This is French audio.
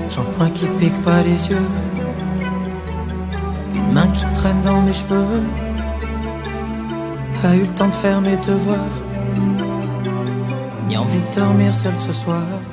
Shampoing qui pique pas les yeux, une main qui traîne dans mes cheveux. Pas eu le temps de faire mes devoirs, ni envie de dormir seul ce soir.